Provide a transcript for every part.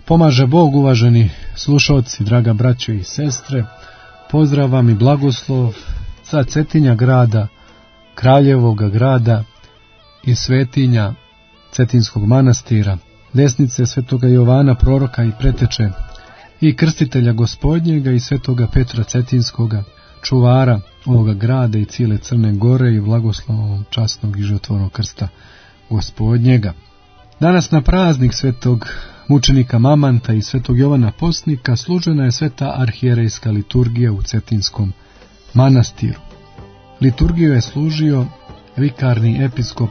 Pomaže Bog, uvaženi slušalci, draga braćo i sestre. Pozdrav vam i blagoslov sa Cetinja grada, Kraljevoga grada i svetinja Cetinskog manastira, desnice svetoga Jovana proroka i preteče i krstitelja Gospodnjega i svetoga Petra Cetinskoga, čuvara ovoga grada i cijele Crne Gore i blagoslovom časnog i životvornog krsta Gospodnjega. Danas na praznik svetog mučenika Mamanta i svetog Jovana Postnika služena je sveta arhijerejska liturgija u Cetinskom manastiru. Liturgiju je služio vikarni episkop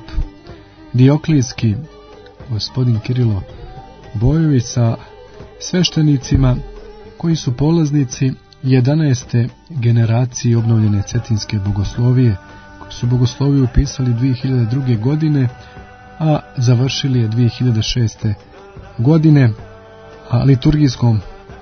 Dioklijski, gospodin Kirilo Bojović, sa sveštenicima koji su polaznici 11. generacije obnovljene Cetinske bogoslovije, koji su bogosloviju upisali 2002. godine, a završili je 2006. godine, a liturgijskom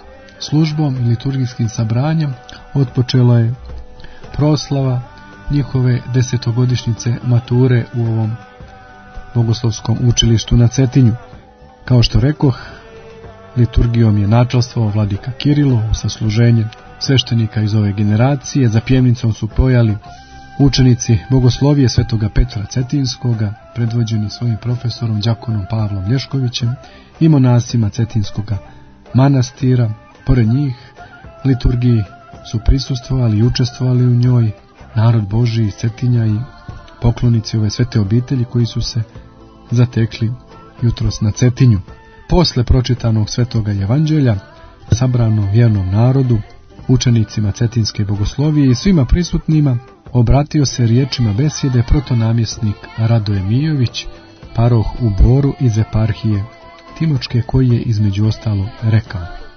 službom i liturgijskim sabranjem otpočela je proslava njihove 10-godišnjice mature u ovom bogoslovskom učilištu na Cetinju. Kao što rekoh, liturgijom je načelstvovao vladika Kirilo u sasluženje sveštenika iz ove generacije. Za pjevnicom su pojali učenici bogoslovije svetoga Petra Cetinskoga, predvođeni svojim profesorom đakonom Pavlom Lješkovićem i monasima Cetinskoga manastira. Pored njih liturgiji su prisustvovali i učestvovali u njoj narod Božji iz Cetinja i poklonici ove svete obitelji koji su se zatekli jutros na Cetinju. Posle pročitanog svetoga evanđelja, sabrano vjernom narodu, učenicima Cetinske bogoslovije i svima prisutnima, obratio se riječima besjede protonamjesnik Radoje Mijović, paroh u Boru iz eparhije Timočke, koji je između ostalo rekao: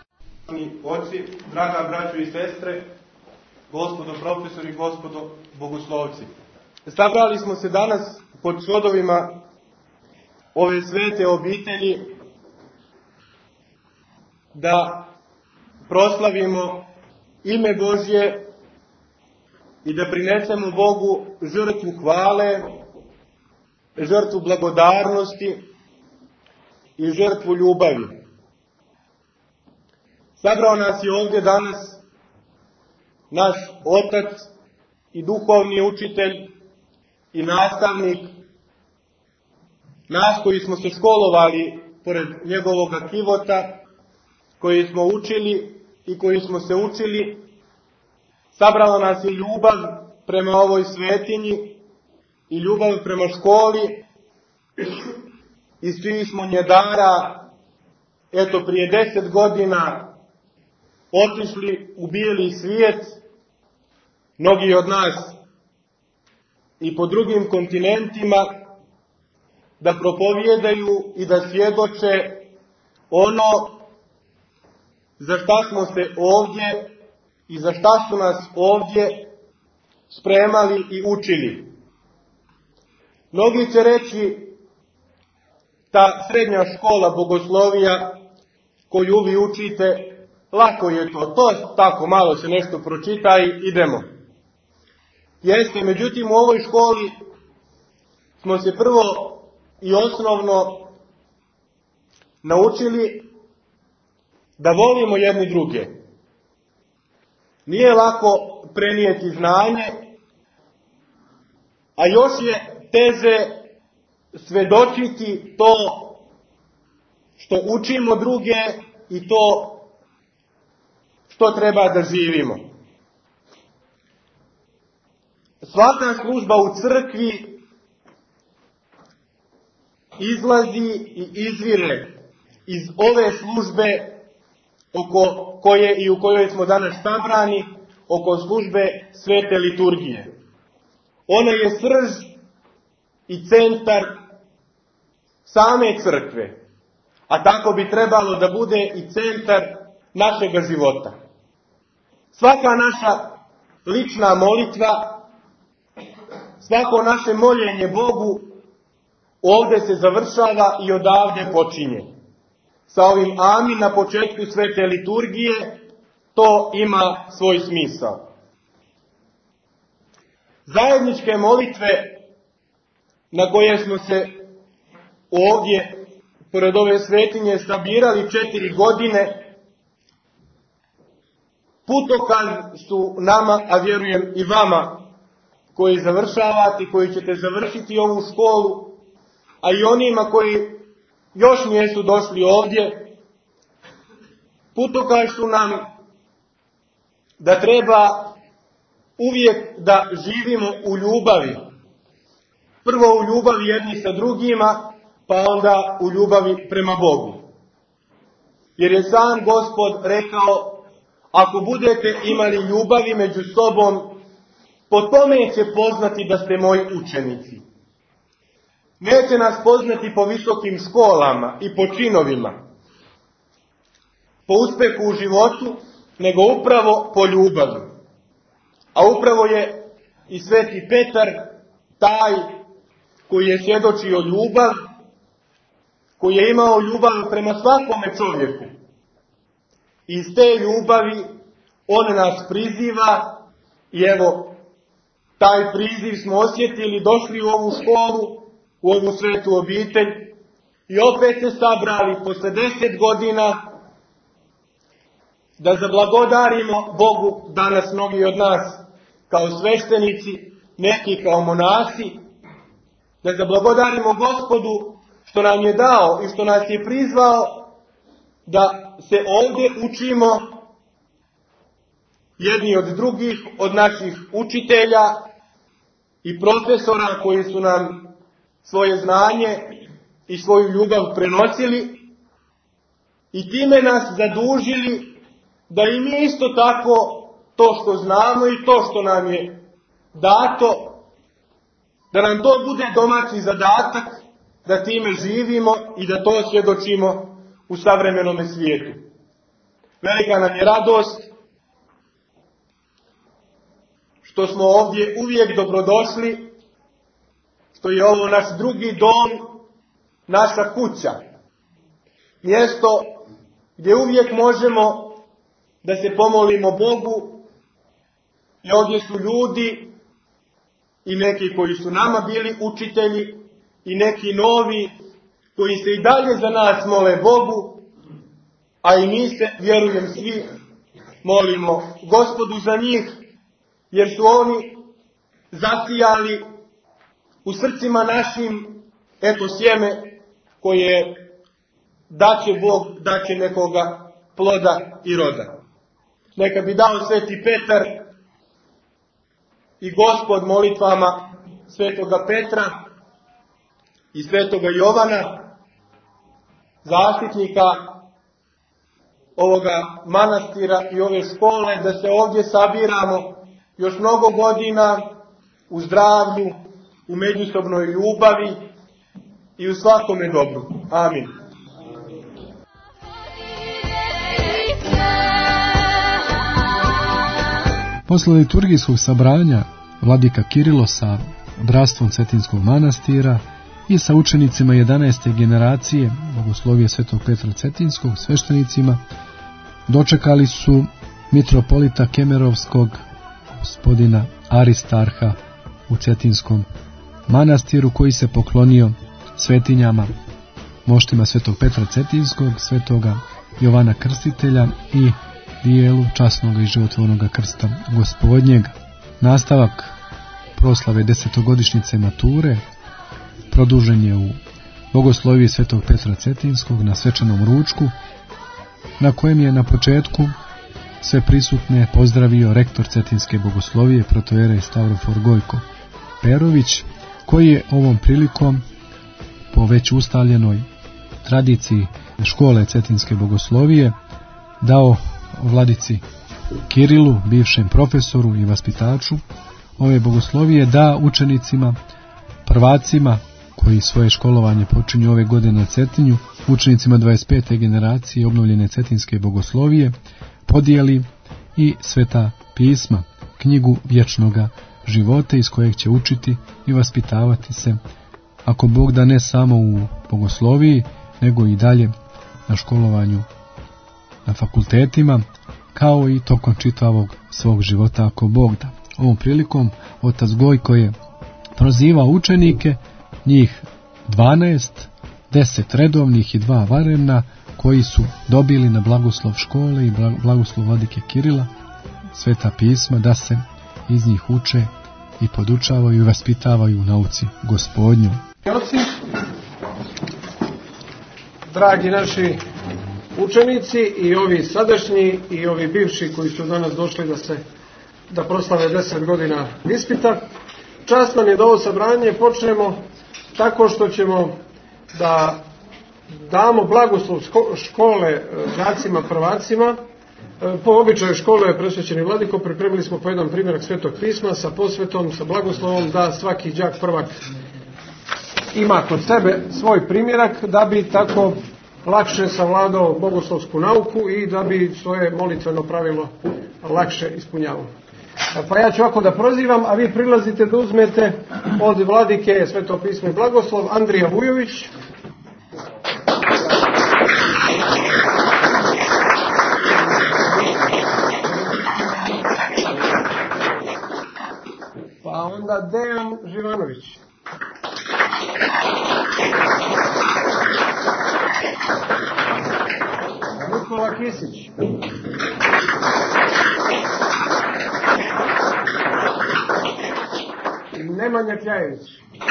Oci, draga braćo i sestre, gospodo profesori, gospodo bogoslovci. Sabrali smo se danas pod svodovima ove svete obitelji da proslavimo ime Božje i da prinesemo Bogu žrtvu hvale, žrtvu blagodarnosti i žrtvu ljubavi. Sabrao nas je ovdje danas naš otac i duhovni učitelj i nastavnik, nas koji smo se školovali pored njegovoga kivota, koji smo učili i koji smo se učili. Sabrala nas je ljubav prema ovoj svetinji i ljubav prema školi i svi smo njedara, eto prije 10 godina, otišli u bijeli svijet, mnogi od nas i po drugim kontinentima, da propovijedaju i da svjedoče ono za šta smo se ovdje i za šta su nas ovdje spremali i učili. Mnogi će reći, ta srednja škola bogoslovija koju vi učite, lako je to tako, malo se nešto pročita i idemo. Jeste, međutim u ovoj školi smo se prvo i osnovno naučili da volimo jedni druge. Nije lako prenijeti znanje, a još je teže svedočiti to što učimo druge i to što treba da živimo. Svaka služba u crkvi izlazi i izvire iz ove službe oko koje i u kojoj smo danas sabrani, oko službe svete liturgije. Ona je srž i centar same crkve, a tako bi trebalo da bude i centar našega života. Svaka naša lična molitva, svako naše moljenje Bogu ovdje se završava i odavde počinje. Sa ovim amin na početku svete liturgije to ima svoj smisao. Zajedničke molitve na koje smo se ovdje pored ove svetinje sabirali 4 godine, putokaz su nama, a vjerujem i vama, koji završavate, koji ćete završiti ovu školu, a i onima koji još nisu došli ovdje, putokaz su nam da treba uvijek da živimo u ljubavi. Prvo u ljubavi jedni sa drugima, pa onda u ljubavi prema Bogu. Jer je sam Gospod rekao, ako budete imali ljubavi među sobom, po tome će poznati da ste moji učenici. Neće nas poznati po visokim školama i po činovima, po uspjehu u životu, nego upravo po ljubavi. A upravo je i Sveti Petar taj koji je svjedočio ljubav, koji je imao ljubav prema svakome čovjeku. Iz te ljubavi on nas priziva i evo, taj priziv smo osjetili, došli u ovu školu, u ovu svetu obitelj i opet se sabrali posle 10 godina da zablagodarimo Bogu, danas mnogi od nas kao sveštenici, neki kao monasi, da zablagodarimo Gospodu što nam je dao i što nas je prizvao da se ovdje učimo jedni od drugih, od naših učitelja i profesora koji su nam svoje znanje i svoju ljubav prenosili i time nas zadužili da i mi isto tako to što znamo i to što nam je dato, da nam to bude domaći zadatak, da time živimo i da to svjedočimo u savremenom svijetu. Velika nam je radost što smo ovdje uvijek dobrodošli, što je ovo naš drugi dom, naša kuća. Mjesto gdje uvijek možemo da se pomolimo Bogu i ovdje su ljudi i neki koji su nama bili učitelji i neki novi koji se i dalje za nas mole Bogu, a i mi se, vjerujem svi, molimo Gospodu za njih, jer su oni zasijali u srcima našim eto sjeme koje daće Bog, daće nekoga ploda i roda. Neka bi dao Sveti Petar i Gospod molitvama Svetoga Petra i Svetoga Jovana, zaštitnika ovoga manastira i ove škole, da se ovdje sabiramo još mnogo godina u zdravlju, u međusobnoj ljubavi i u svakome dobru. Amin. Posle liturgijskog sabranja vladika Kirilo sa bratstvom Cetinskog manastira i sa učenicima 11. generacije Bogoslovije Svetog Petra Cetinskog, sveštenicima, dočekali su mitropolita Kemerovskog, gospodina Aristarha u Cetinskom manastiru, koji se poklonio svetinjama, moštima Svetog Petra Cetinskog, Svetoga Jovana Krstitelja i dijelu časnog i životvornog krsta Gospodnjega. Nastavak proslave 10-godišnjice mature produžen je u Bogosloviji Svetog Petra Cetinskog na svečanom ručku, na kojem je na početku sve prisutne pozdravio rektor Cetinske Bogoslovije, protojerej Stavrofor Gojko Perović, koji je ovom prilikom, po već ustaljenoj tradiciji škole Cetinske Bogoslovije, dao vladici Kirilu, bivšem profesoru i vaspitaču ove bogoslovije, da učenicima, prvacima koji svoje školovanje počinju ove godine na Cetinju, učenicima 25. generacije obnovljene Cetinske Bogoslovije, podijeli i sveta pisma, knjigu vječnoga života iz kojeg će učiti i vaspitavati se, ako Bog da, ne samo u bogosloviji, nego i dalje na školovanju na fakultetima, kao i tokom čitavog svog života, ako Bog da. Ovom prilikom otac Gojko je prozivao učenike, njih 12, 10 redovnih i 2 vanredna, koji su dobili na blagoslov škole i blagoslov vladike Kirila sveta pisma, da se iz njih uče i podučavaju i vaspitavaju u nauci Gospodnju. Dragi naši učenici, i ovi sadašnji i ovi bivši koji su danas došli da proslave 10 godina ispita, čast nam je da ovo sabranje počnemo tako što ćemo da damo blagoslov škole đacima prvacima. Po običaju škole je presvećeni vladiko, pripremili smo po jedan primjerak svetog pisma sa posvetom, sa blagoslovom, da svaki đak prvak ima kod sebe svoj primjerak, da bi tako lakše savladao bogoslovsku nauku i da bi svoje molitveno pravilo lakše ispunjavao. Pa ja ću ovako da prozivam, a vi prilazite da uzmete od vladike sveto pismo i blagoslov Andrija Vujović. Pa onda Dejan Živanović. Nikola Kisić. Nemanja Kljajević.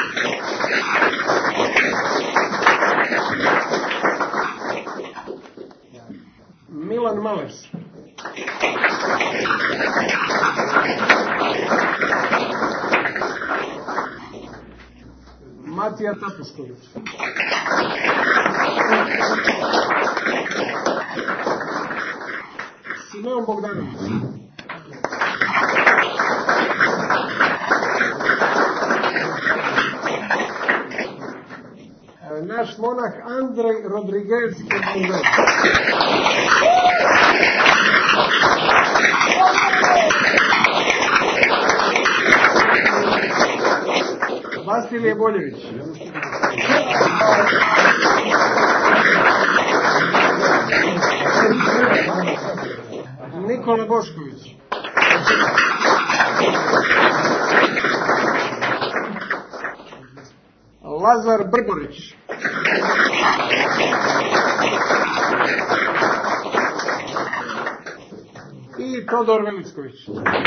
Milan Malers. Matija Tapušković. Simeon Bogdanović. Naš monah Andrej Rodriguez. Vasilije Boljević. Nikola Bošković. Lazar Brborić. I Todor Velicković.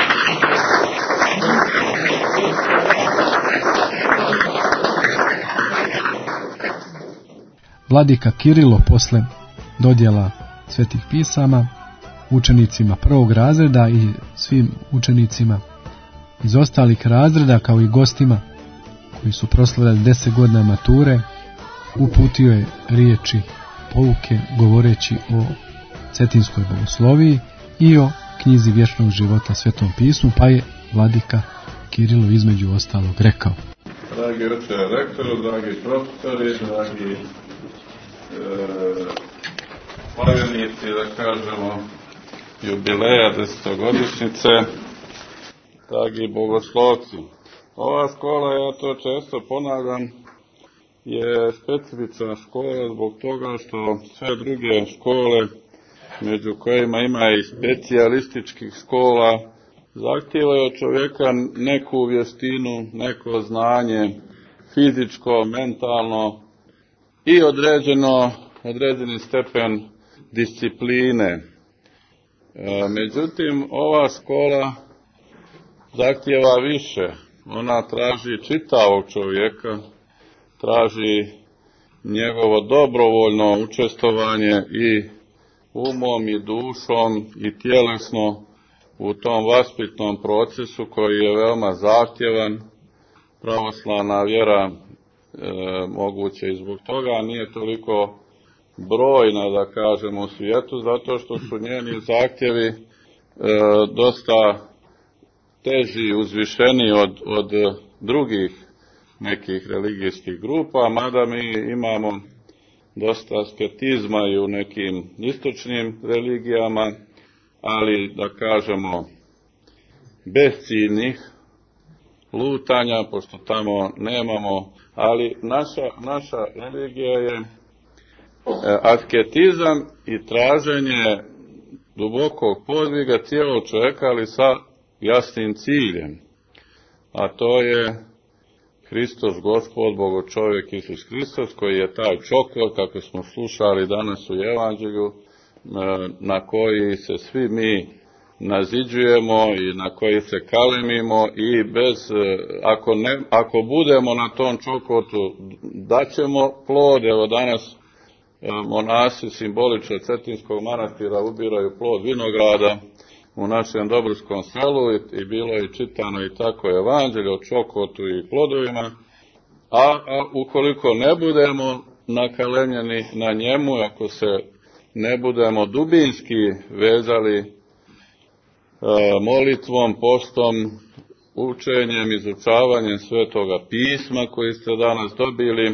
Vladika Kirilo posle dodjela svetih pisama učenicima prvog razreda i svim učenicima iz ostalih razreda, kao i gostima koji su proslavljali 10 godina mature, uputio je riječi pouke govoreći o cetinskoj bogosloviji i o knjizi vječnog života svetom pismu, pa je vladika Kirilo između ostalog rekao: Dragi oče rektoru, dragi profesori, dragi slavljenici, da kažemo, jubileja 10-godišnjice, dragi bogoslovci. Ova škola, ja to često ponavljam, je specifična škola zbog toga što sve druge škole, među kojima ima i specijalističkih škola, zahtijevaju od čovjeka neku vještinu, neko znanje, fizičko, mentalno i određeni stepen discipline. Međutim, ova škola zahtijeva više. Ona traži čitavog čovjeka, traži njegovo dobrovoljno učestvovanje i umom i dušom i tjelesno u tom vaspitnom procesu koji je veoma zahtjevan. Pravoslavna vjera moguće i zbog toga nije toliko brojna, da kažemo, u svijetu, zato što su njeni zahtjevi dosta teži, uzvišeni od drugih nekih religijskih grupa, mada mi imamo dosta asketizma i u nekim istočnim religijama, ali, da kažemo, bezciljnih lutanja, pošto tamo nemamo, ali naša religija je asketizam i traženje dubokog podviga cijelog čovjeka, ali sa jasnim ciljem, a to je Hristos Gospod, Bogo čovjek Isus Hristos, koji je taj čokor, kako smo slušali danas u Evanđelju, na koji se svi mi naziđujemo i na koji se kalemimo i ako budemo na tom čokotu daćemo plod. Evo danas monasi simbolično Cetinskog manastira ubiraju plod vinograda u našem Dobruškom selu i bilo je čitano i tako Evanđelje o čokotu i plodovima, a ukoliko ne budemo nakalemljeni na njemu, ako se ne budemo dubinski vezali molitvom, postom, učenjem, izučavanjem Svetoga pisma koji ste danas dobili,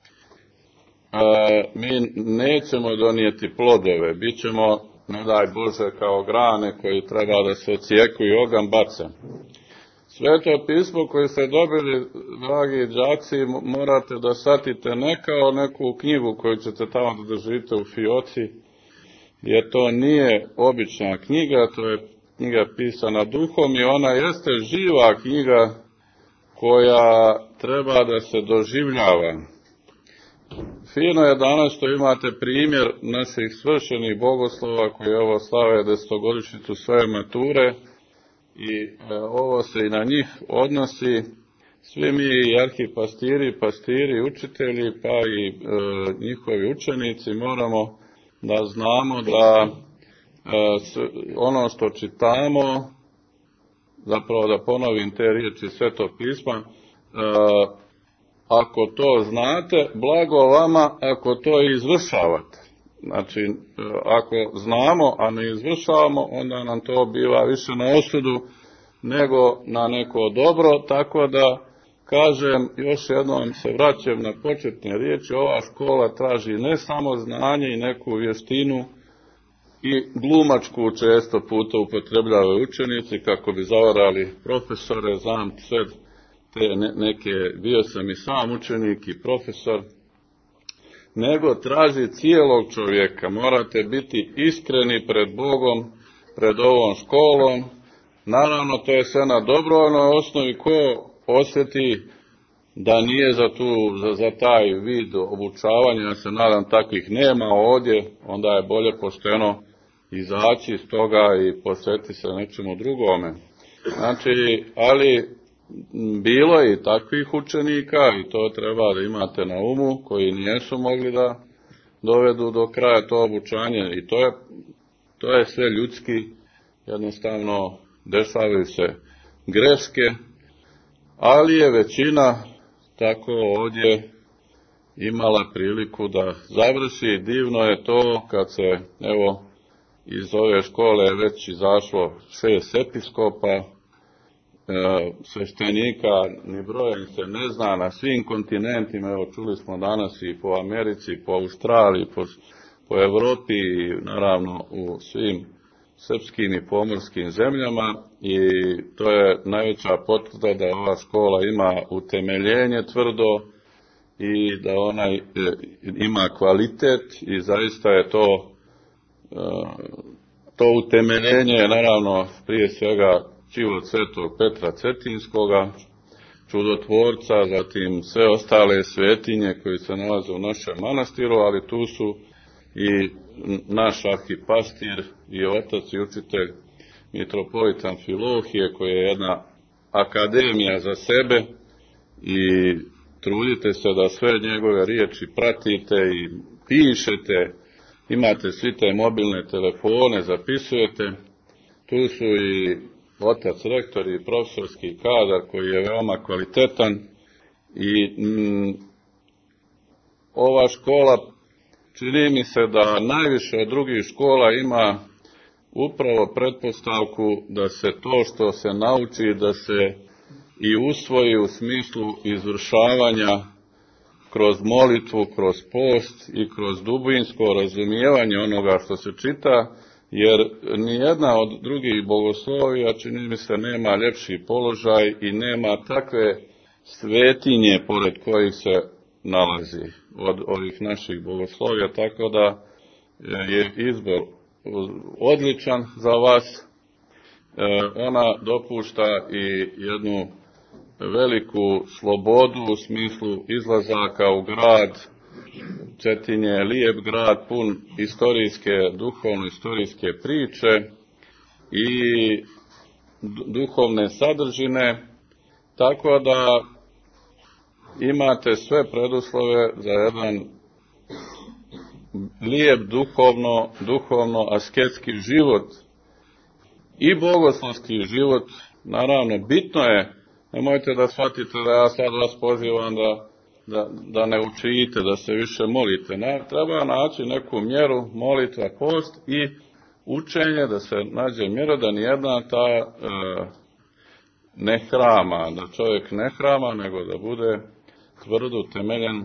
mi nećemo donijeti plodove, bit ćemo, ne daj Bože, kao grane koji treba da se ocijeku i oganj bace. Sveto pismo koje ste dobili, dragi đaci, morate da shvatite ne kao neku knjigu koju ćete tamo da držite u fioci, jer to nije obična knjiga, to je knjiga pisana duhom i ona jeste živa knjiga koja treba da se doživljava. Fino je danas što imate primjer naših svršenih bogoslova koji ovo slave 10-godišnjicu svoje mature i ovo se i na njih odnosi. Svi mi i arhipastiri, pastiri, učitelji pa i njihovi učenici moramo da znamo da ono što čitamo, zapravo da ponovim te riječi Svetog pisma, ako to znate, blago vama ako to izvršavate. Znači, ako znamo, a ne izvršavamo, onda nam to biva više na osudu nego na neko dobro, tako da, kažem, još jednom se vraćam na početne riječi, ova škola traži ne samo znanje i neku vještinu, i glumačku često puta upotrebljavaju učenici kako bi zavarali profesore, znam sve te neke, bio sam i sam učenik i profesor, nego traži cijelog čovjeka. Morate biti iskreni pred Bogom, pred ovom školom. Naravno, to je sve na dobrovoljnoj osnovi. Ko osjeti da nije za taj vid obučavanja, ja se nadam takvih nema ovdje, onda je bolje pošteno izaći iz toga i posvetiti se nečemu drugome. Znači, ali bilo je i takvih učenika i to treba da imate na umu, koji nijesu mogli da dovedu do kraja to obučanje i to je sve ljudski, jednostavno dešavaju se greške, ali je većina tako ovdje imala priliku da završi. Divno je to kad se, evo, iz ove škole je već izašlo 6 episkopa, sveštenika, ni brojem se ne zna, na svim kontinentima, evo čuli smo danas i po Americi, po Australiji, po Evropi i naravno u svim srpskim i pomorskim zemljama i to je najveća potvrda da ova škola ima utemeljenje tvrdo i da ona ima kvalitet i zaista je to utemeljenje, naravno prije svega život Svetog Petra Cetinskoga, čudotvorca, zatim sve ostale svetinje koje se nalaze u našem manastiru, ali tu su i naš arhipastir i otac i učitelj mitropolita Amfilohije, koji je jedna akademija za sebe i trudite se da sve njegove riječi pratite i pišete, imate svi te mobilne telefone, zapisujete. Tu su i otac rektor i profesorski kadar koji je veoma kvalitetan i ova škola, čini mi se da najviše od drugih škola ima upravo pretpostavku da se to što se nauči da se i usvoji u smislu izvršavanja kroz molitvu, kroz post i kroz dubinsko razumijevanje onoga što se čita, jer nijedna od drugih bogoslovija, čini mi se, nema ljepši položaj i nema takve svetinje pored kojih se nalazi od ovih naših bogoslovija, tako da je izbor odličan za vas. Ona dopušta i jednu veliku slobodu u smislu izlazaka u grad. Cetinje je lijep grad, pun duhovno-istorijske priče i duhovne sadržine, tako da imate sve preduslove za jedan lijep duhovno asketski život i bogoslovski život. Naravno, bitno je, nemojte da shvatite da ja sad vas pozivam da ne učite, da se više molite. Treba naći neku mjeru, molitva, post i učenje, da se nađe mjera da nijedna ta ne hrama, da čovjek ne hrama, nego da bude tvrdo temeljen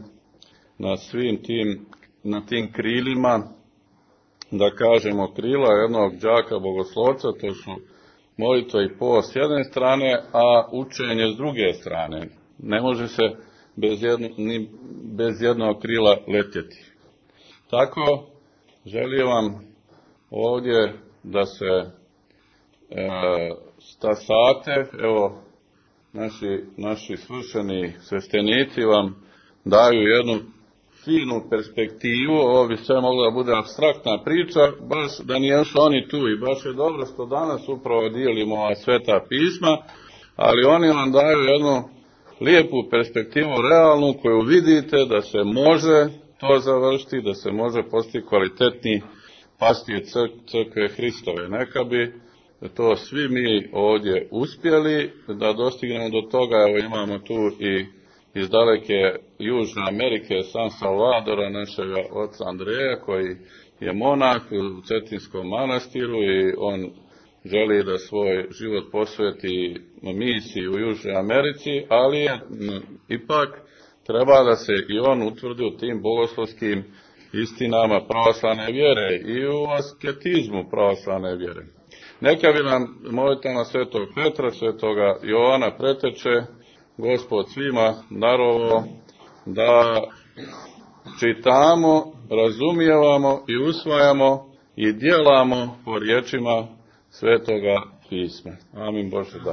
na tim krilima, da kažemo krila jednog đaka bogoslovca, to su molitva i post s jedne strane, a učenje s druge strane. Ne može se bez jednog krila letjeti. Tako, želim vam ovdje da se stasate, evo, naši svršeni sveštenici vam daju jednu finu perspektivu. Ovo bi sve mogla da bude apstraktna priča, baš da nijesu oni tu, i baš je dobro što danas upravo dijelimo ova sveta pisma, ali oni vam daju jednu lijepu perspektivu, realnu, koju vidite da se može to završiti, da se može postići kvalitetni pastir crkve Hristove. Neka bi to svi mi ovdje uspjeli da dostignemo do toga. Evo, imamo tu i iz daleke Južne Amerike, San Salvadora, našega oca Andreja, koji je monah u Cetinskom manastiru i on želi da svoj život posveti misiji u Južnoj Americi, ali ipak treba da se i on utvrdi u tim bogoslovskim istinama pravoslavne vjere i u asketizmu pravoslavne vjere. Neka bi nam molitva Svetog Petra, Svetoga Jovana preteče, Gospod svima darovo da čitamo, razumijevamo i usvajamo i djelamo po riječima Svetoga pisma. Amin Bože da.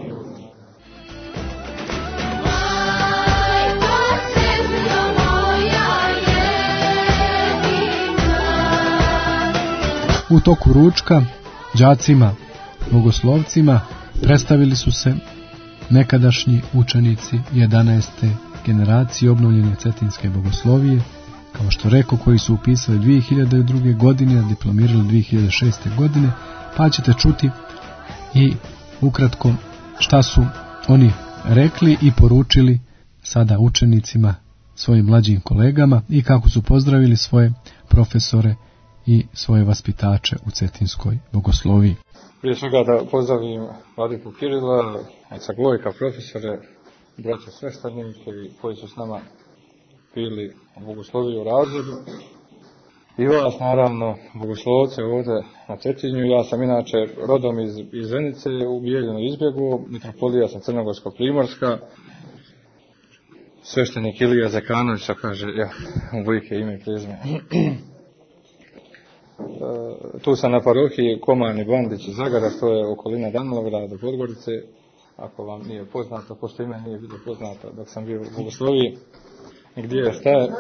U toku ručka đacima, bogoslovcima predstavili su se nekadašnji učenici 11. generacije obnovljene cetinske bogoslovije, kao što rekao, koji su upisali 2002. godine, a diplomirali 2006. godine, pa ćete čuti i ukratko šta su oni rekli i poručili sada učenicima, svojim mlađim kolegama, i kako su pozdravili svoje profesore i svoje vaspitače u cetinskoj bogosloviji. Prije svega da pozdravim vladiku Kirila, oca Gojka, profesore, braće sveštenike koji su s nama bili u bogosloviji u razredu. I vas, naravno, bogoslovce ovdje na Cetinju. Ja sam inače rodom iz Zenice, u Bijeljinu izbjegu, mitropolija sam Crnogorsko-Primorska. Sveštenik Ilija Zekanović, kaže, ja, ubojke ime i prezime. Tu sam na parohiji Komani Bandić iz Zagara, što je okolina Danilovgrada, Podgorice. Ako vam nije poznato, pošto ime nije bilo poznato dok sam bio u bogosloviji. Gdje je, šta je?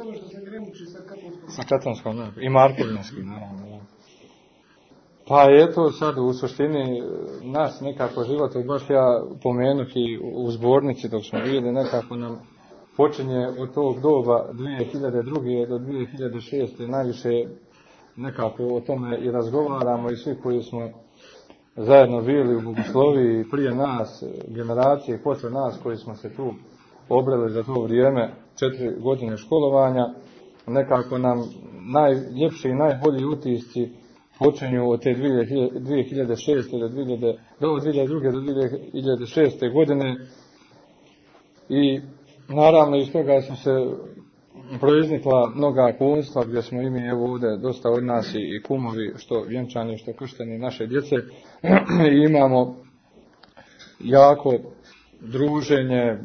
Sa Katonskom, i Markovinskim, naravno. Pa eto, sad u suštini nas nekako život, baš ja pomenuti u zbornici dok smo bili, nekako nam počinje od tog doba 2002. do 2006. najviše nekako o tome i razgovaramo, i svi koji smo zajedno bili u bogosloviji prije nas, generacije posle nas koji smo se tu obreli za to vrijeme, 4 godine školovanja, nekako nam najljepši i najbolji utisci počinju od te 2006. do 2002. do 2006. godine, i naravno iz toga su se proiznikla mnoga kumstva, gdje smo i mi, evo ovdje dosta od nas i kumovi, što vjenčani, što kršteni naše djece, i imamo jako druženje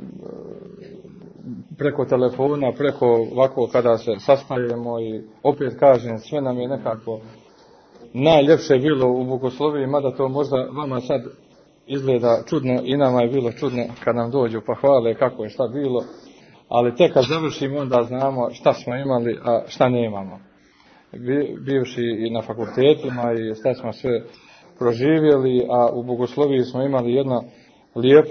preko telefona, preko ovako kada se sastajemo, i opet kažem, sve nam je nekako najljepše bilo u bogosloviji, mada to možda vama sad izgleda čudno i nama je bilo čudno kad nam dođu pa hvale kako je šta bilo, ali tek kad završimo onda znamo šta smo imali, a šta nemamo. Bivši i na fakultetima i šta smo sve proživjeli, a u bogosloviji smo imali jedan lijep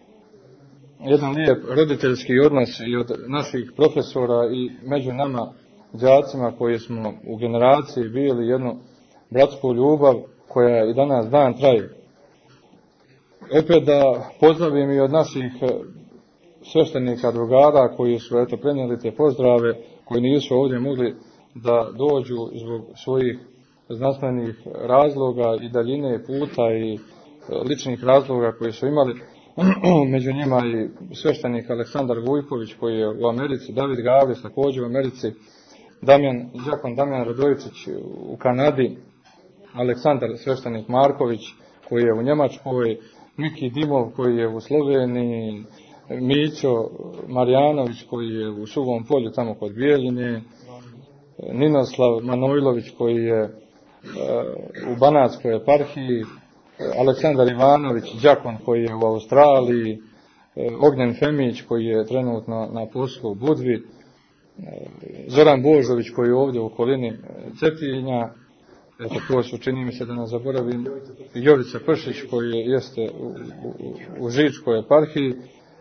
roditeljski odnos i od naših profesora i među nama đacima koji smo u generaciji bili jednu bratsku ljubav koja i danas dan traje. Opet da pozdravim i od naših sveštenika drugara koji su prenijeli te pozdrave, koji nisu ovdje mogli da dođu zbog svojih znanstvenih razloga i daljine puta i ličnih razloga koji su imali. Među njima i sveštenik Aleksandar Vujković koji je u Americi, David Gavris također u Americi, đakon Damjan Radojičić u Kanadi, Aleksandar sveštenik Marković koji je u Njemačkoj, Miki Dimov koji je u Sloveniji, Mićo Marjanović koji je u Suvom Polju tamo kod Bijeljine, Ninoslav Manojlović koji je u Banatskoj eparhiji, Aleksandar Ivanović, đakon koji je u Australiji, Ognjen Femić koji je trenutno na poslu u Budvi, Zoran Božović koji je ovdje u okolini Cetinja, to su, čini mi se da ne zaboravim, Jovica Pršić koji jeste u Žičkoj eparhiji,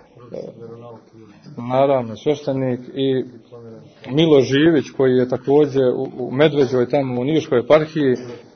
naravno sveštenik, i Milo Živić koji je također u Medveđoj tamo u Niškoj eparhiji,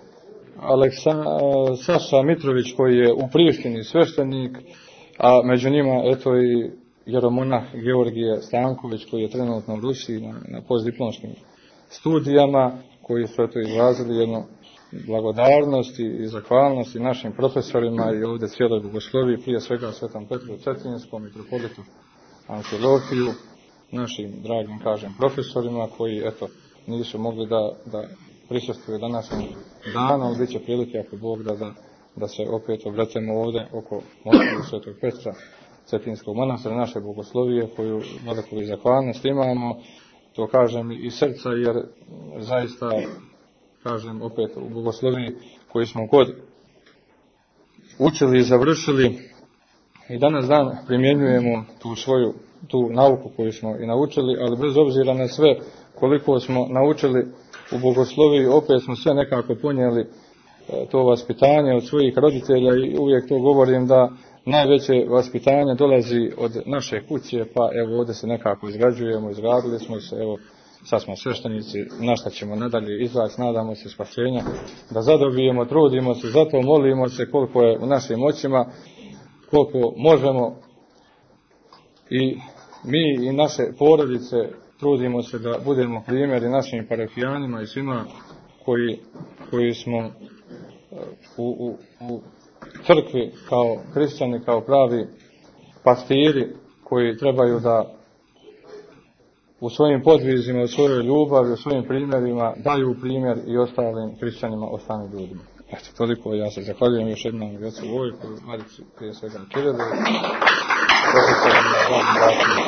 Saša Mitrović koji je u Prištini sveštenik, a među njima eto i jeromonah Georgije Stanković koji je trenutno u Rusiji na postdiplomskim studijama, koji su eto izrazili jednu blagodarnost i zahvalnost i našim profesorima i ovdje cijeloj bogosloviji, prije svega Svetom Petru Cetinskom, mitropolitu Amfilohiju, našim dragim, profesorima koji eto nisu mogli da prisustvuju današnjem danu, ali bit će prilike ako Bog da se opet obratimo ovdje oko monasteja Svetog Petra Cetinskog manastira, naše bogoslovije koju veliku zahvalnost imamo. To kažem iz srca jer zaista kažem opet u bogosloviji koji smo god učili i završili i danas dan primjenjujemo tu nauku koju smo i naučili, ali bez obzira na sve koliko smo naučili u bogosloviji, opet smo sve nekako ponijeli to vaspitanje od svojih roditelja i uvijek to govorim da najveće vaspitanje dolazi od naše kuće, pa evo ovdje se nekako izgradili smo se, evo sad smo sveštenici, na šta ćemo nadalje izaći, nadamo se spasenja, da zadobijemo, trudimo se, zato molimo se koliko je u našim moćima, koliko možemo i mi i naše porodice trudimo se da budemo primjeri našim parohijanima i svima koji smo u crkvi kao kršćani, kao pravi pastiri koji trebaju da u svojim podvizima, u svojoj ljubavi, u svojim primjerima daju primjer i ostalim kršćanima, ostalim ljudima. Eto, toliko, ja se zahvaljujem još jednom Vecu Vojku, Marici prije svega Kirilu, profesorom na glavnom bratima.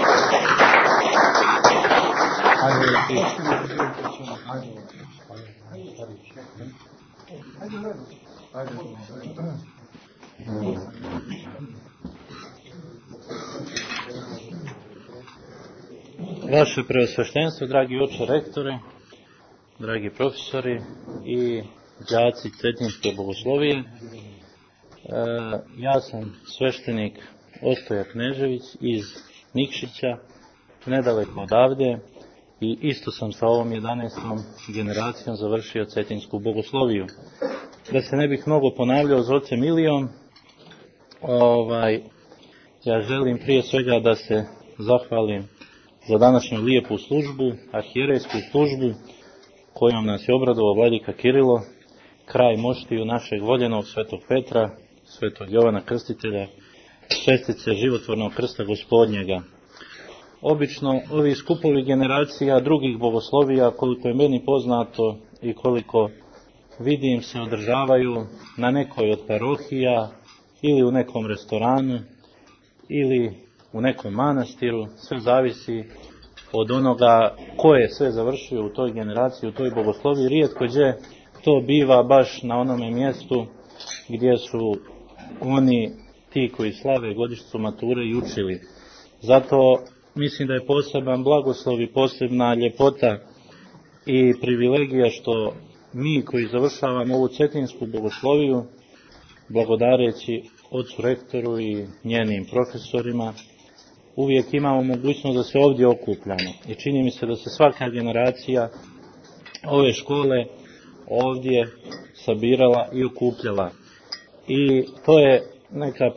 Vaše preosveštenstvo, dragi oče rektore, dragi profesori i đaci Cetinske bogoslovije, ja sam sveštenik Ostoja Knežević iz Nikšića, nedaleko odavde, i isto sam sa ovom 11. generacijom završio Cetinsku bogosloviju. Da se ne bih mnogo ponavljao za ocem Ilijom, ja želim prije svega da se zahvalim za današnju lijepu službu, arhijerejsku službu, kojom nas je obradovao vladika Kirilo, kraj moštiju našeg voljenog Svetog Petra, Svetog Jovana Krstitelja, šestice životvornog krsta Gospodnjega. Obično ovi skupovi generacija drugih bogoslovija, koliko je meni poznato i koliko vidim, se održavaju na nekoj od parohija ili u nekom restoranu ili u nekom manastiru, sve zavisi od onoga ko je sve završio u toj generaciji, u toj bogosloviji. Rijetko gdje to biva baš na onome mjestu gdje su oni ti koji slave godišnjicu mature i učili. Zato mislim da je poseban blagoslov i posebna ljepota i privilegija što mi koji završavamo ovu cetinsku bogosloviju, blagodareći ocu rektoru i njenim profesorima, uvijek imamo mogućnost da se ovdje okupljamo. I čini mi se da se svaka generacija ove škole ovdje sabirala i okupljala. I to je neka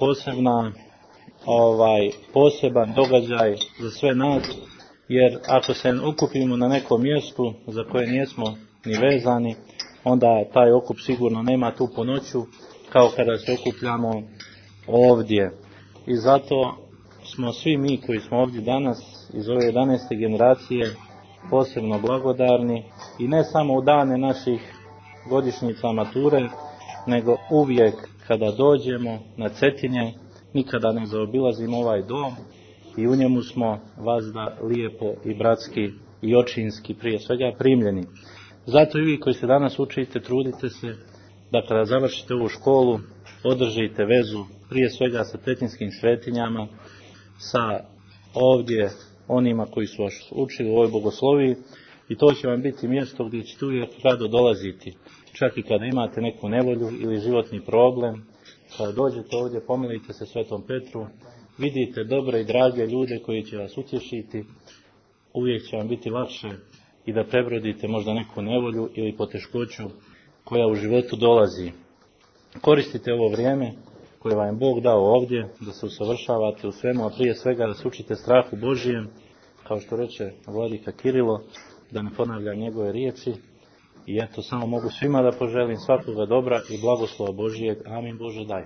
poseban događaj za sve nas, jer ako se okupimo na nekom mjestu za koje nismo ni vezani, onda taj okup sigurno nema tu punoću kao kada se okupljamo ovdje. I zato smo svi mi koji smo ovdje danas iz ove 11. generacije posebno blagodarni i ne samo u dane naših godišnjica mature, nego uvijek kada dođemo na Cetinje, nikada ne zaobilazimo ovaj dom i u njemu smo vazda lijepo i bratski i očinski prije svega primljeni. Zato i vi koji se danas učite, trudite se da kada završite ovu školu, održite vezu prije svega sa cetinskim svetinjama, sa ovdje onima koji su vas učili u ovoj bogosloviji, i to će vam biti mjesto gdje ćete uvijek rado dolaziti. Čak i kada imate neku nevolju ili životni problem, kada dođete ovdje, pomolite se Svetom Petru, vidite dobre i drage ljude koji će vas utješiti, uvijek će vam biti lakše i da prebrodite možda neku nevolju ili poteškoću koja u životu dolazi. Koristite ovo vrijeme koje vam je Bog dao ovdje, da se usavršavate u svemu, a prije svega da se učite strahu Božijem, kao što reče vladika Kirilo, da ne ponavljam njegove riječi. I eto, samo mogu svima da poželim svakoga dobra i blagoslova Božijeg. Amin. Bože daj.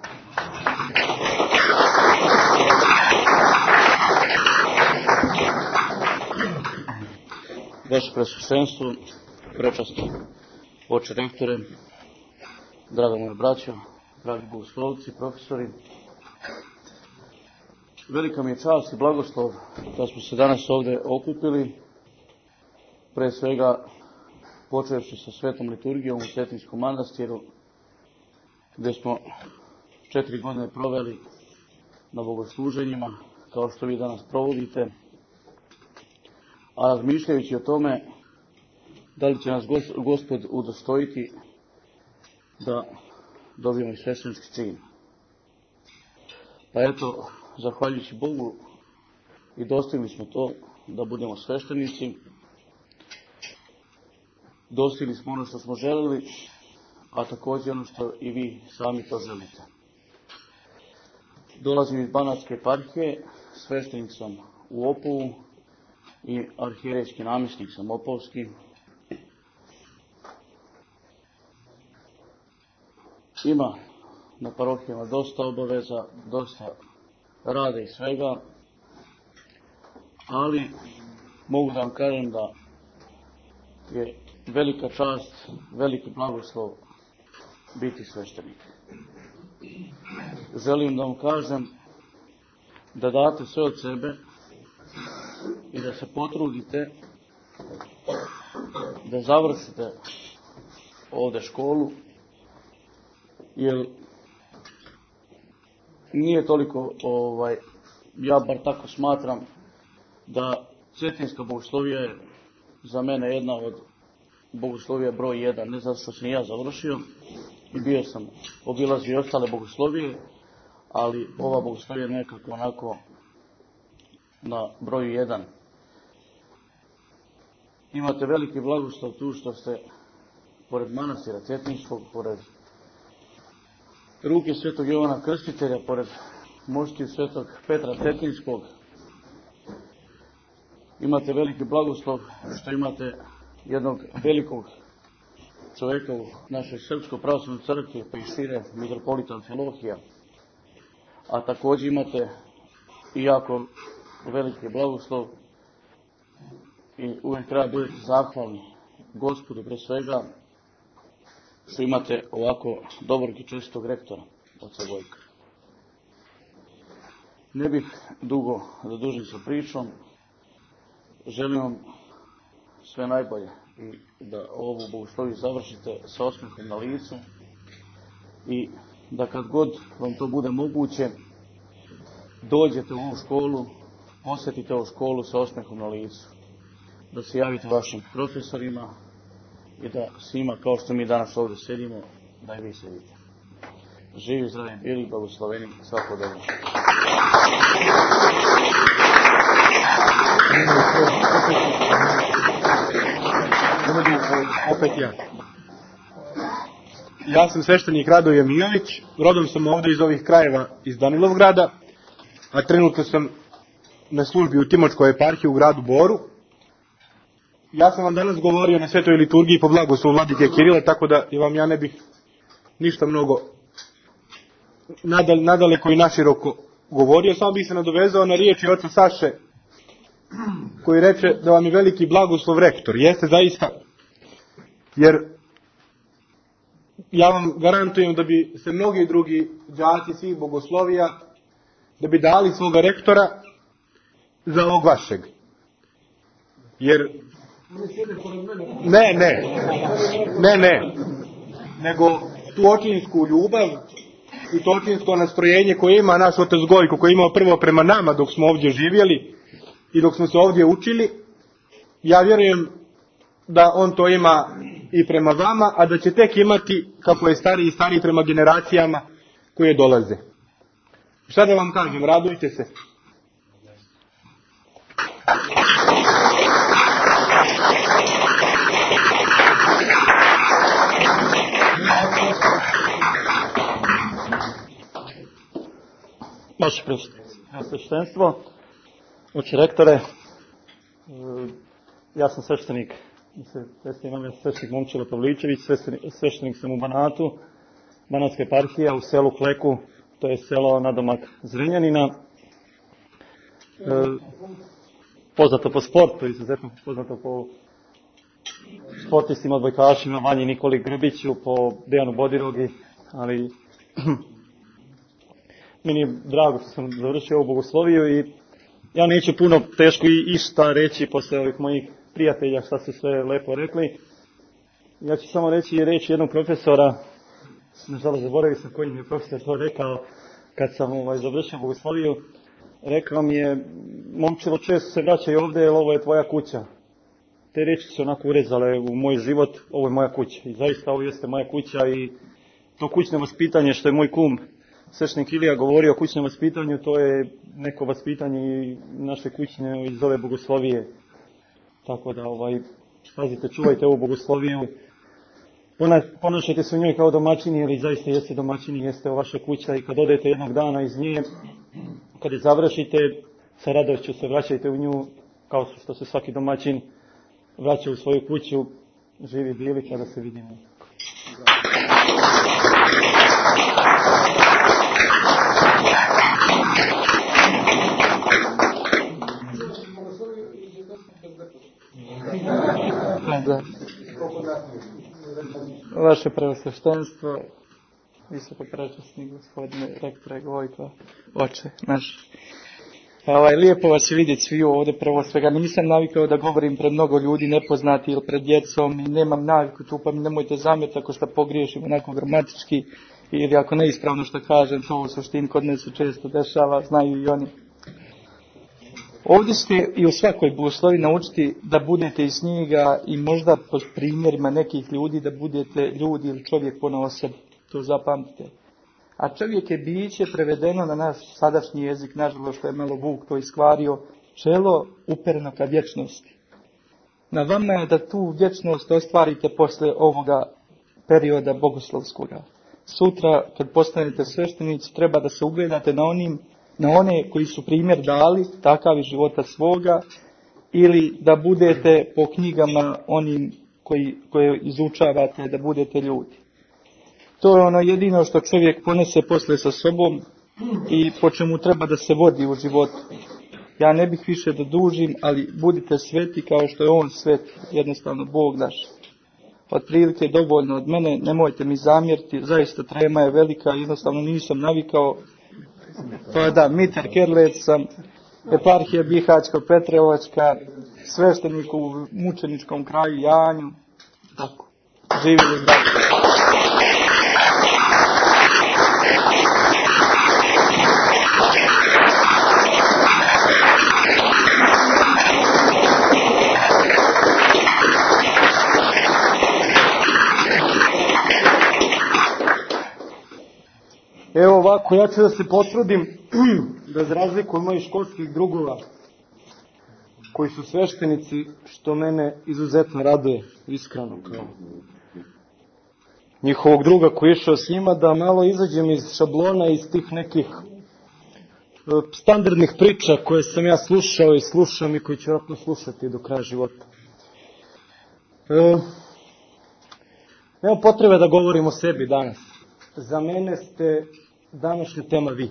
Vaše presveštenstvo, prečasni oče rektore, draga moja braćo, dragi bogoslovci, profesori, velika mi je čast i blagoslov da smo se danas ovdje okupili, pre svega počevši sa svetom liturgijom u Cetinskom manastiru, gdje smo 4 godine proveli na bogosluženjima, kao što vi danas provodite, a razmišljajući o tome da li će nas Gospod udostojiti da dobijemo i sveštenički čin. Pa eto, zahvaljujući Bogu i dostigli smo to da budemo sveštenici. Dostigli smo ono što smo želili, a također ono što i vi sami to želite. Dolazim iz Banatske eparhije, sveštenik sam u Opovu i arhijerejski namjesnik sam opovski. Ima na parohijama dosta obaveza, dosta rada i svega, ali mogu da vam kažem da je velika čast, veliki blagoslov biti sveštenik. Želim da vam kažem da date sve od sebe i da se potrudite da završite ovdje školu, jer nije toliko, ja bar tako smatram, da cetinska bogoslovija je za mene jedna od bogoslovija broj 1, ne zato što sam ja završio i bio sam obilazio i ostale bogoslovije, ali ova bogoslovija je nekako onako na broju 1. Imate veliki blagoslov tu što ste pored manastira Cetinskog, pored ruke svetog Jovana Krstitelja, pored moštiju svetog Petra Cetinskog. Imate veliki blagoslov što imate jednog velikog čovjeka u našoj Srpskoj pravoslavnoj crkvi, pa i šire, mitropolita Amfilohija. A također imate i jako veliki blagoslov i uvijek treba budete zahvalni Gospodu pre svega što imate ovako dobrog i čestitog rektora, oca Gojka. Ne bih dugo da dužim sa pričom. Želim vam sve najbolje i da ovu bogosloviju završite sa osmehom na licu i da kad god vam to bude moguće, dođete u ovu školu, posjetite ovu školu sa osmehom na licu, da se javite vašim profesorima i da svima, kao što mi danas ovdje sedimo, da i vi sedite. Živi, zdravi, bili, blagosloveni, svako dobro. Opet ja. Ja sam sveštenik Radoje Mijović, rodom sam ovdje iz ovih krajeva iz Danilovgrada, a trenutno sam na službi u Timočkoj eparhiji u gradu Boru. Ja sam vam danas govorio na svetoj liturgiji po blagoslovu vladike Kirila, tako da vam ja ne bih ništa mnogo nadaleko i naširoko govorio, samo bih se nadovezao na riječi oca Saše, koji reče da vam je veliki blagoslov rektor. Jeste zaista, jer ja vam garantujem da bi se mnogi drugi đaci svih bogoslovija, da bi dali svoga rektora za ovog vašeg. Jer ne, nego tu očinsku ljubav i to očinsko nastrojenje koje ima naš otac Gojko, koje je imao prvo prema nama dok smo ovdje živjeli i dok smo se ovdje učili, ja vjerujem da on to ima i prema vama, a da će tek imati, kako je stariji i stariji, prema generacijama koje dolaze. Šta da vam kažem, radujte se. Vaše sveštenstvo, oče rektore, ja sam sveštenik, sveštenik Momčilo Pavličević, sveštenik sam u Banatu, Banatska eparhija u selu Kleku, to je selo nadomak Zrenjanina, poznato po sportu, izuzetno poznato po sportistima, odbojkašima, Vanji Nikoli Grbiću, po Dejanu Bodirogi, ali meni je drago što sam završio ovu bogosloviju i ja neću puno teško i išta reći posle ovih mojih prijatelja šta su sve lepo rekli. Ja ću samo reći reč jednog profesora, nažalost zaboravio sam koji mi je profesor to rekao kad sam završio bogosloviju. Rekao mi je, Momčilo, često se vraćaj ovdje jer ovo je tvoja kuća. Te reči su onako urezale u moj život, ovo je moja kuća. I zaista ovo jeste moja kuća i to kućno vaspitanje što je moj kum sveštenik Ilija govorio o kućnom vaspitanju, to je neko vaspitanje i naše kućne iz ove bogoslovije. Tako da, pazite, čuvajte ovu bogosloviju. Ponašajte se u njoj kao domaćini, jer zaista jeste domaćini, jeste vaša kuća i kad odete jednog dana iz nje, kad je završite, sa radošću se vraćajte u nju, kao što se svaki domaćin vraća u svoju kuću. Živi bili, kada se vidimo. Da. Vaše preosveštenstvo, visoko prečasni gospodine rektore Gojko, oče naš. Lijepo vas je vidjeti svi ovdje, prvo svega. Nisam navikao da govorim pred mnogo ljudi nepoznati ili pred djecom i nemam naviku tu, pa mi nemojte zamjeriti ako što pogriješim onako gramatički ili ako neispravno što kažem, to u suštini kod nas se često dešava, znaju i oni. Ovdje ste i u svakoj bogoslovi naučiti da budete iz njega i možda pod primjerima nekih ljudi da budete ljudi ili čovjek ponaosob, to zapamtite. A čovjek je biće prevedeno na naš sadašnji jezik, nažalost što je malo Vuk to iskvario, čelo upereno ka vječnosti. Na vama je da tu vječnost ostvarite posle ovoga perioda bogoslovskoga. Sutra kad postanete sveštenici treba da se ugledate na one koji su primjer dali, takav iz života svoga, ili da budete po knjigama onim koje izučavate, da budete ljudi. To je ono jedino što čovjek ponese posle sa sobom i po čemu treba da se vodi u životu. Ja ne bih više da dužim, ali budite sveti kao što je on svet, jednostavno Bog naš. Otprilike dovoljno od mene, nemojte mi zamjeriti, zaista trema je velika, jednostavno nisam navikao. Pa da, Mitar Kerlec sam, eparhija Bihaćko-Petrovačka, sveštenik u mučeničkom kraju Janju, tako, živjeli zdravi. Evo ovako, ja ću da se potrudim da za razliku od mojih školskih drugova koji su sveštenici, što mene izuzetno raduje, iskreno, kao njihovog druga koji je išao s njima, da malo izađem iz šablona, iz tih nekih standardnih priča koje sam ja slušao i slušam i koji ću vjerojatno slušati do kraja života. Nema potrebe da govorim o sebi danas. Za mene ste današnja tema vi.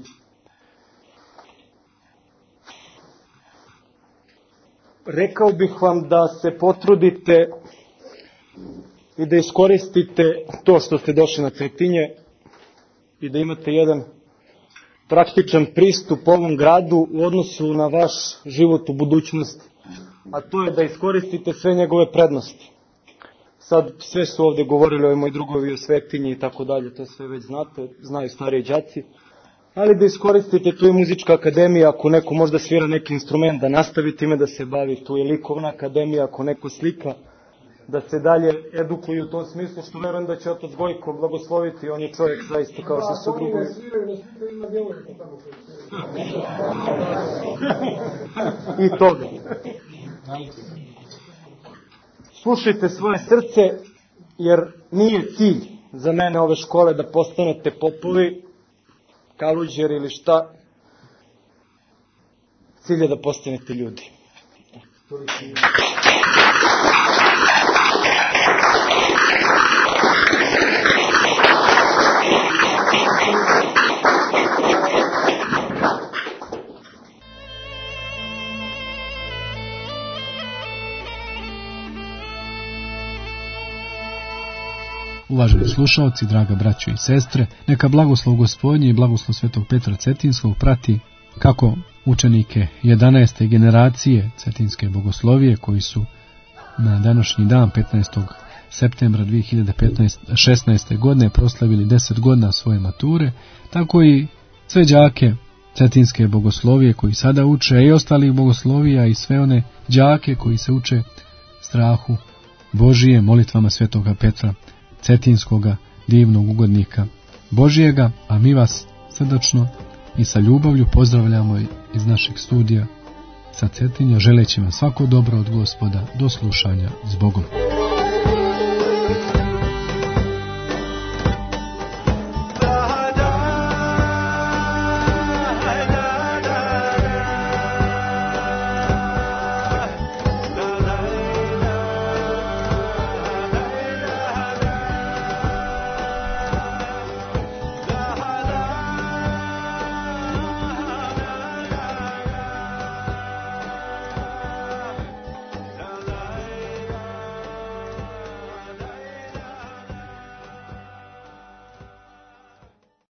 Rekao bih vam da se potrudite i da iskoristite to što ste došli na Cetinje i da imate jedan praktičan pristup ovom gradu u odnosu na vaš život u budućnosti. A to je da iskoristite sve njegove prednosti. Sad sve su ovdje govorili ovi moji drugovi o Svetinji i tako dalje, to sve već znate, znaju stariji đaci. Ali da iskoristite, tu je muzička akademija, ako neko možda svira neki instrument, da nastavi time da se bavi, tu je likovna akademija, ako neko slika, da se dalje edukuju u tom smislu, što verujem da će otac Gojko blagosloviti, on je čovjek zaista kao što su drugovi. I toga. Slušajte svoje srce, jer nije cilj za mene ove škole da postanete popovi, kaluđeri ili šta. Cilj je da postanete ljudi. Uvaženi slušaoci, draga braćo i sestre, neka blagoslov Gospodnji i blagoslov Svetog Petra Cetinskog prati kako učenike 11. generacije Cetinske bogoslovije koji su na današnji dan 15. septembra 2016. godine proslavili 10 godina svoje mature, tako i sve đake Cetinske bogoslovije koji sada uče i ostalih bogoslovija i sve one đake koji se uče strahu Božije, molitvama Svetoga Petra Cetinskoga, divnog ugodnika Božijega, a mi vas srdačno i sa ljubavlju pozdravljamo iz našeg studija sa Cetinja, želeći vam svako dobro od Gospoda, do slušanja s Bogom.